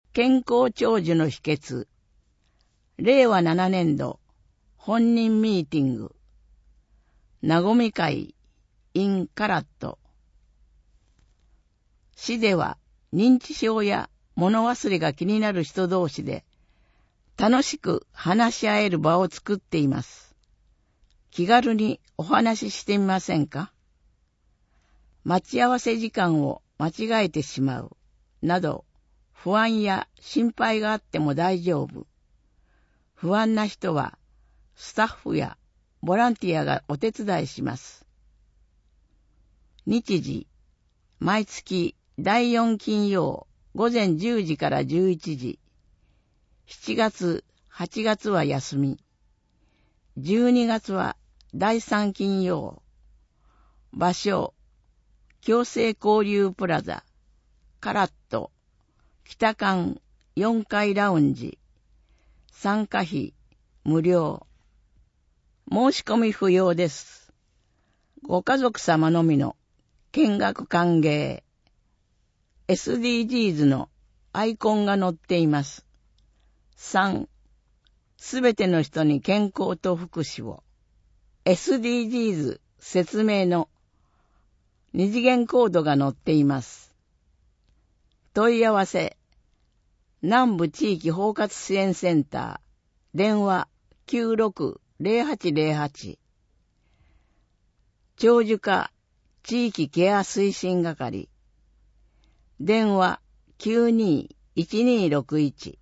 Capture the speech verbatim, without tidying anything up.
健康長寿の秘訣。れいわななねんど本人ミーティング。なごみ会 in カラット。市では認知症や物忘れが気になる人同士で楽しく話し合える場を作っています。気軽にお話ししてみませんか？待ち合わせ時間を間違えてしまうなど不安や心配があっても大丈夫。不安な人はスタッフやボランティアがお手伝いします。日時、毎月だいよん金曜午前じゅうじからじゅういちじ。しちがつ、はちがつは休み。じゅうにがつはだいさん金曜。場所、共生交流プラザ、カラット、北館よんかいラウンジ。参加費無料。申し込み不要です。ご家族様のみの見学歓迎。エスディージーズ のアイコンが載っています。さん. すべての人に健康と福祉を。エスディージーズ 説明の二次元コードが載っています。問い合わせ。南部地域包括支援センター。電話 きゅうろくゼロはちゼロはち。長寿課地域ケア推進係。電話 きゅうにいちにろくいち。